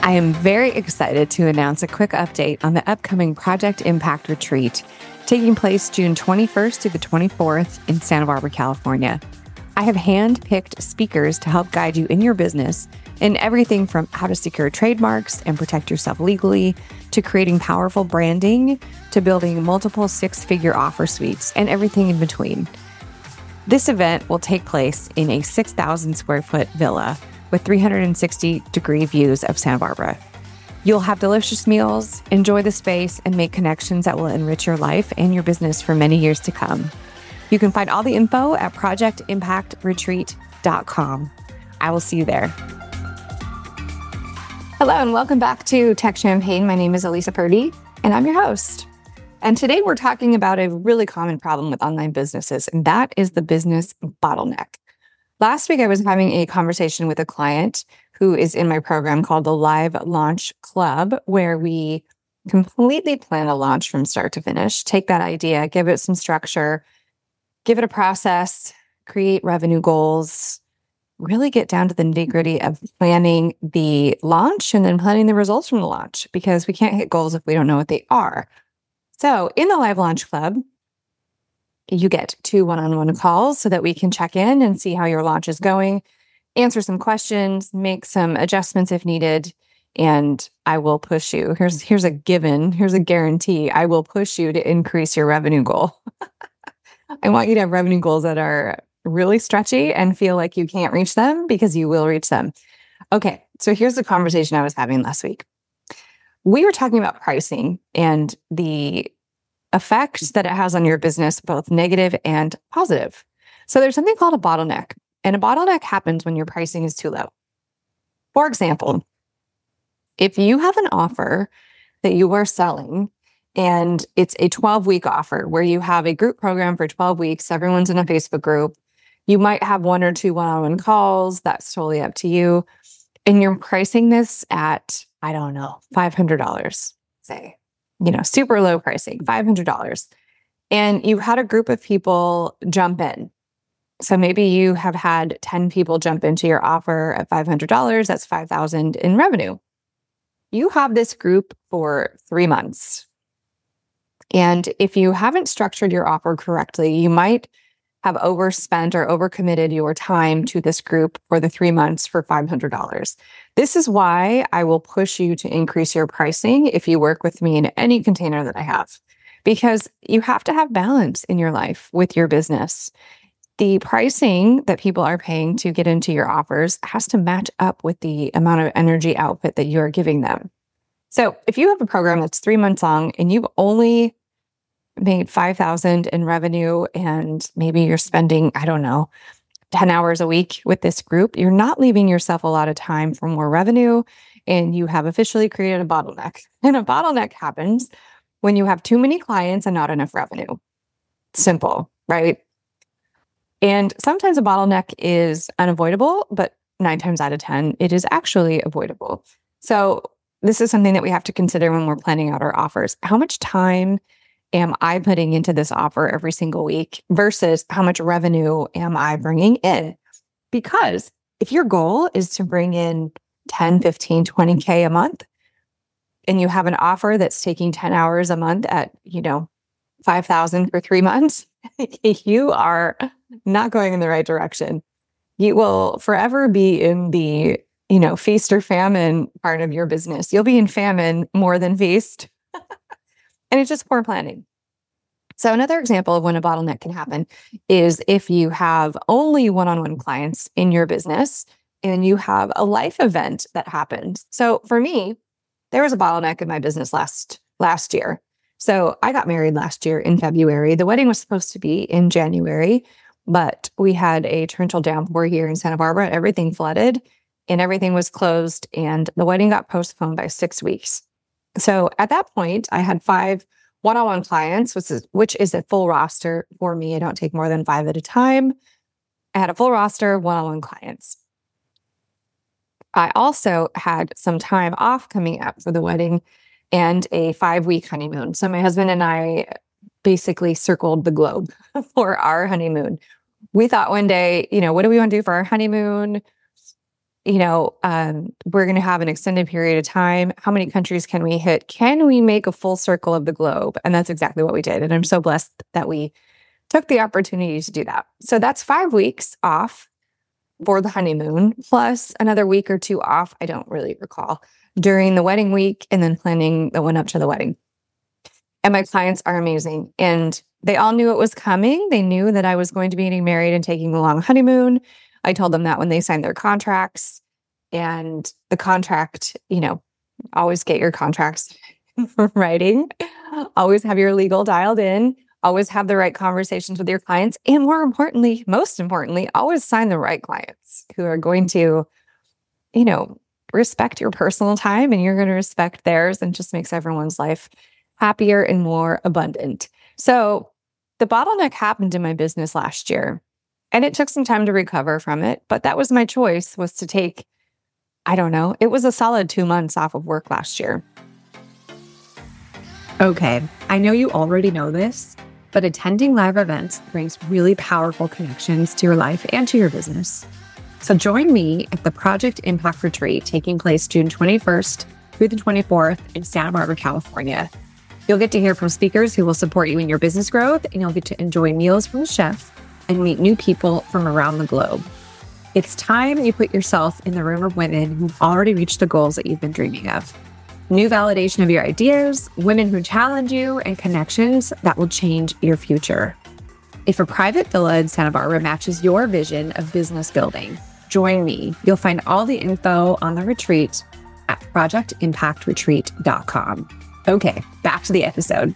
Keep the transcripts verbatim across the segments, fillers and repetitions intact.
I am very excited to announce a quick update on the upcoming Project Impact Retreat taking place June twenty-first through the twenty-fourth in Santa Barbara, California. I have hand-picked speakers to help guide you in your business in everything from how to secure trademarks and protect yourself legally, to creating powerful branding, to building multiple six-figure offer suites, and everything in between. This event will take place in a six thousand square foot villa with three hundred sixty degree views of Santa Barbara. You'll have delicious meals, enjoy the space, and make connections that will enrich your life and your business for many years to come. You can find all the info at project impact retreat dot com. I will see you there. Hello, and welcome back to Tech Champagne. My name is Elisa Purdy, and I'm your host. And today we're talking about a really common problem with online businesses, and that is the business bottleneck. Last week, I was having a conversation with a client who is in my program called the Live Launch Club, where we completely plan a launch from start to finish, take that idea, give it some structure, give it a process, create revenue goals, really get down to the nitty-gritty of planning the launch and then planning the results from the launch, because we can't hit goals if we don't know what they are. So in the Live Launch Club, you get two one-on-one calls so that we can check in and see how your launch is going, answer some questions, make some adjustments if needed, and I will push you. Here's, here's a given, here's a guarantee. I will push you to increase your revenue goal. I want you to have revenue goals that are really stretchy and feel like you can't reach them, because you will reach them. Okay, so here's the conversation I was having last week. We were talking about pricing and the effect that it has on your business, both negative and positive. So there's something called a bottleneck, and a bottleneck happens when your pricing is too low. For example, if you have an offer that you are selling and it's a twelve-week offer where you have a group program for twelve weeks, everyone's in a Facebook group, you might have one or two one-on-one calls, that's totally up to you, and you're pricing this at, I don't know, five hundred dollars, say. You know, super low pricing, five hundred dollars. And you had a group of people jump in. So maybe you have had ten people jump into your offer at five hundred dollars. That's five thousand dollars in revenue. You have this group for three months. And if you haven't structured your offer correctly, you might have overspent or overcommitted your time to this group for the three months for five hundred dollars. This is why I will push you to increase your pricing if you work with me in any container that I have, because you have to have balance in your life with your business. The pricing that people are paying to get into your offers has to match up with the amount of energy output that you're giving them. So if you have a program that's three months long and you've only made five thousand dollars in revenue, and maybe you're spending, I don't know, ten hours a week with this group, you're not leaving yourself a lot of time for more revenue, and you have officially created a bottleneck. And a bottleneck happens when you have too many clients and not enough revenue. Simple, right? And sometimes a bottleneck is unavoidable, but nine times out of ten, it is actually avoidable. So this is something that we have to consider when we're planning out our offers. How much time am I putting into this offer every single week versus how much revenue am I bringing in? Because if your goal is to bring in ten, fifteen, twenty K a month, and you have an offer that's taking ten hours a month at, you know, five thousand for three months, you are not going in the right direction. You will forever be in the, you know, feast or famine part of your business. You'll be in famine more than feast. And it's just poor planning. So another example of when a bottleneck can happen is if you have only one-on-one clients in your business and you have a life event that happens. So for me, there was a bottleneck in my business last last year. So I got married last year in February. The wedding was supposed to be in January, but we had a torrential downpour here in Santa Barbara. Everything flooded and everything was closed, and the wedding got postponed by six weeks. So at that point, I had five one-on-one clients, which is, which is a full roster for me. I don't take more than five at a time. I had a full roster of one-on-one clients. I also had some time off coming up for the wedding and a five-week honeymoon. So my husband and I basically circled the globe for our honeymoon. We thought one day, you know, what do we want to do for our honeymoon? you know, um, we're going to have an extended period of time. How many countries can we hit? Can we make a full circle of the globe? And that's exactly what we did. And I'm so blessed that we took the opportunity to do that. So that's five weeks off for the honeymoon, plus another week or two off, I don't really recall, during the wedding week and then planning the one up to the wedding. And my clients are amazing. And they all knew it was coming. They knew that I was going to be getting married and taking a long honeymoon. I told them that when they signed their contracts. And the contract, you know, always get your contracts writing. Always have your legal dialed in. Always have the right conversations with your clients. And more importantly, most importantly, always sign the right clients who are going to, you know, respect your personal time and you're going to respect theirs, and just makes everyone's life happier and more abundant. So the bottleneck happened in my business last year, and it took some time to recover from it. But that was my choice, was to take, I don't know, it was a solid two months off of work last year. Okay, I know you already know this, but attending live events brings really powerful connections to your life and to your business. So join me at the Project Impact Retreat taking place June twenty-first through the twenty-fourth in Santa Barbara, California. You'll get to hear from speakers who will support you in your business growth, and you'll get to enjoy meals from chefs and meet new people from around the globe. It's time you put yourself in the room of women who've already reached the goals that you've been dreaming of. New validation of your ideas, women who challenge you, and connections that will change your future. If a private villa in Santa Barbara matches your vision of business building, join me. You'll find all the info on the retreat at project impact retreat dot com. Okay, back to the episode.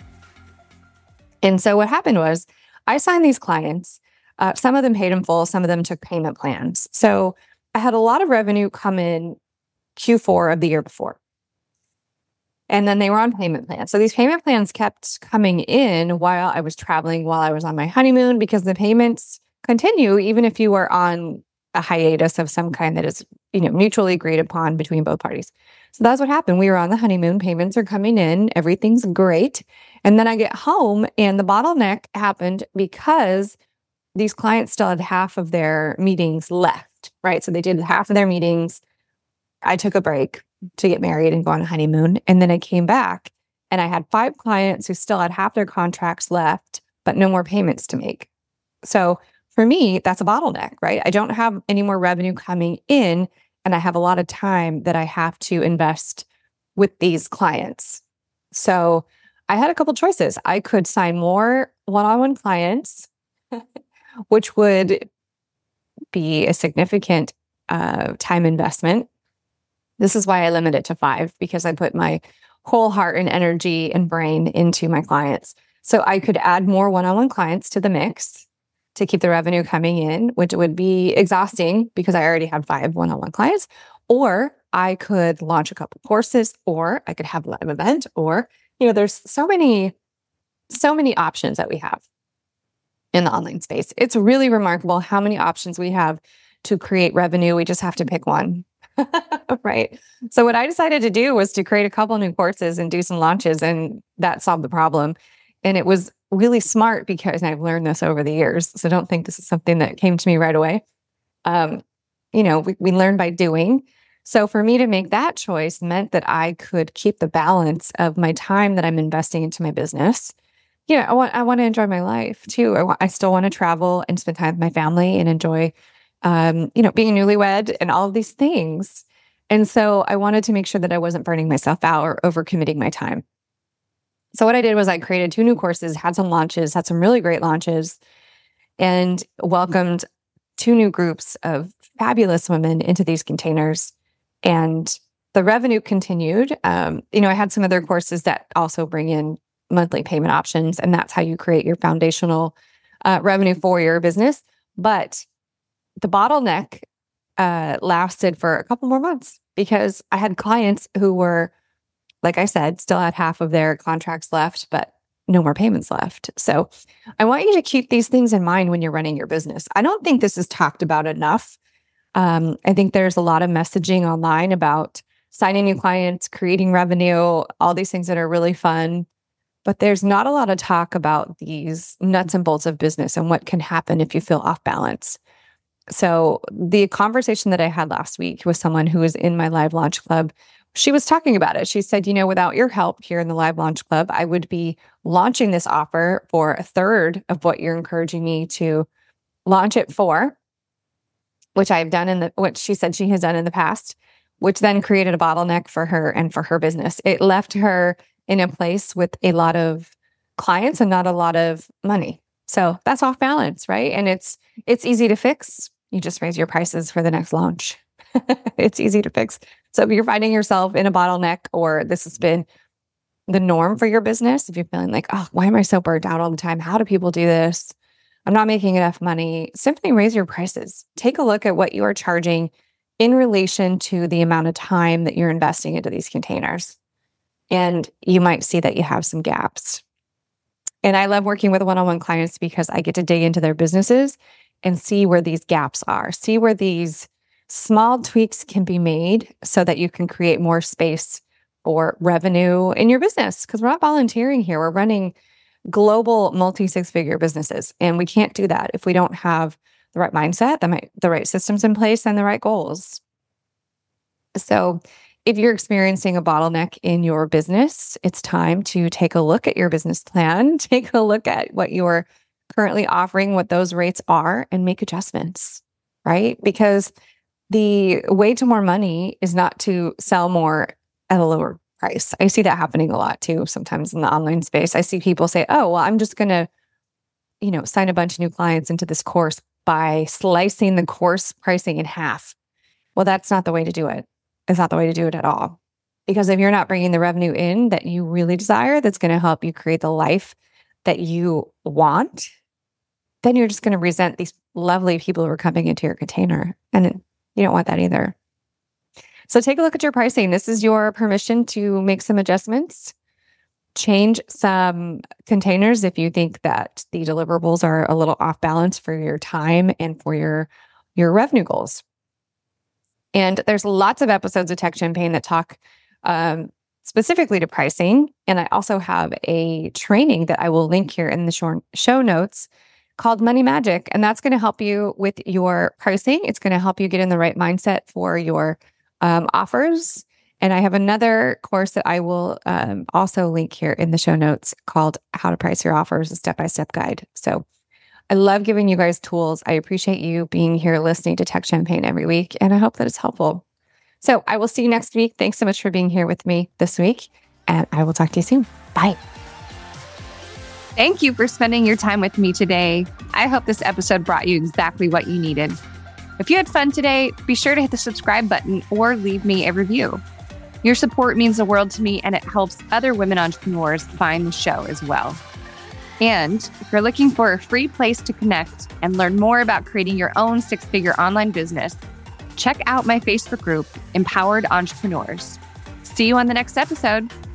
And so what happened was I signed these clients. Uh, some of them paid in full, some of them took payment plans. So I had a lot of revenue come in Q four of the year before. And then they were on payment plans. So these payment plans kept coming in while I was traveling, while I was on my honeymoon, because the payments continue even if you are on a hiatus of some kind that is, you know, mutually agreed upon between both parties. So that's what happened. We were on the honeymoon, payments are coming in, everything's great. And then I get home and the bottleneck happened because these clients still had half of their meetings left, right? So they did half of their meetings. I took a break to get married and go on a honeymoon. And then I came back and I had five clients who still had half their contracts left, but no more payments to make. So for me, that's a bottleneck, right? I don't have any more revenue coming in, and I have a lot of time that I have to invest with these clients. So I had a couple choices. I could sign more one-on-one clients, which would be a significant uh, time investment. This is why I limit it to five, because I put my whole heart and energy and brain into my clients. So I could add more one-on-one clients to the mix to keep the revenue coming in, which would be exhausting because I already had five one-on-one clients. Or I could launch a couple courses, or I could have a live event, or, you know, there's so many, so many options that we have in the online space. It's really remarkable how many options we have to create revenue. We just have to pick one. Right. So what I decided to do was to create a couple new courses and do some launches, and that solved the problem. And it was really smart because I've learned this over the years. So don't think this is something that came to me right away. Um, you know, we, we learn by doing. So for me to make that choice meant that I could keep the balance of my time that I'm investing into my business. You know, I want I want to enjoy my life too. I, want, I still want to travel and spend time with my family and enjoy Um, you know, being newlywed and all of these things. And so I wanted to make sure that I wasn't burning myself out or overcommitting my time. So what I did was I created two new courses, had some launches, had some really great launches, and welcomed two new groups of fabulous women into these containers. And the revenue continued. Um, you know, I had some other courses that also bring in monthly payment options, and that's how you create your foundational uh, revenue for your business. But the bottleneck uh, lasted for a couple more months because I had clients who were, like I said, still had half of their contracts left, but no more payments left. So I want you to keep these things in mind when you're running your business. I don't think this is talked about enough. Um, I think there's a lot of messaging online about signing new clients, creating revenue, all these things that are really fun. But there's not a lot of talk about these nuts and bolts of business and what can happen if you feel off balance. So the conversation that I had last week with someone who was in my live launch club, she was talking about it. She said, you know, without your help here in the live launch club, I would be launching this offer for a third of what you're encouraging me to launch it for, which I've done in the, which she said she has done in the past, which then created a bottleneck for her and for her business. It left her in a place with a lot of clients and not a lot of money. So that's off balance, right? And it's it's easy to fix. You just raise your prices for the next launch. It's easy to fix. So if you're finding yourself in a bottleneck, or this has been the norm for your business, if you're feeling like, oh, why am I so burnt out all the time? How do people do this? I'm not making enough money. Simply raise your prices. Take a look at what you are charging in relation to the amount of time that you're investing into these containers. And you might see that you have some gaps. And I love working with one-on-one clients because I get to dig into their businesses and see where these gaps are, see where these small tweaks can be made so that you can create more space for revenue in your business. Because we're not volunteering here. We're running global multi-six-figure businesses. And we can't do that if we don't have the right mindset, the, the right systems in place, and the right goals. So if you're experiencing a bottleneck in your business, it's time to take a look at your business plan, take a look at what you're currently offering, what those rates are, and make adjustments, right? Because the way to more money is not to sell more at a lower price. I see that happening a lot too, sometimes in the online space. I see people say, oh, well, I'm just going to, you know, sign a bunch of new clients into this course by slicing the course pricing in half. Well, that's not the way to do it. It's not the way to do it at all. Because if you're not bringing the revenue in that you really desire, that's going to help you create the life that you want, then you're just going to resent these lovely people who are coming into your container. And you don't want that either. So take a look at your pricing. This is your permission to make some adjustments, change some containers if you think that the deliverables are a little off balance for your time and for your, your revenue goals. And there's lots of episodes of Tech Champagne that talk um, specifically to pricing. And I also have a training that I will link here in the show, show notes called Money Magic. And that's going to help you with your pricing. It's going to help you get in the right mindset for your um, offers. And I have another course that I will um, also link here in the show notes called How to Price Your Offers, a step-by-step guide. So I love giving you guys tools. I appreciate you being here listening to Tech Champagne every week, and I hope that it's helpful. So I will see you next week. Thanks so much for being here with me this week, and I will talk to you soon. Bye. Thank you for spending your time with me today. I hope this episode brought you exactly what you needed. If you had fun today, be sure to hit the subscribe button or leave me a review. Your support means the world to me, and it helps other women entrepreneurs find the show as well. And if you're looking for a free place to connect and learn more about creating your own six-figure online business, check out my Facebook group, Empowered Entrepreneurs. See you on the next episode.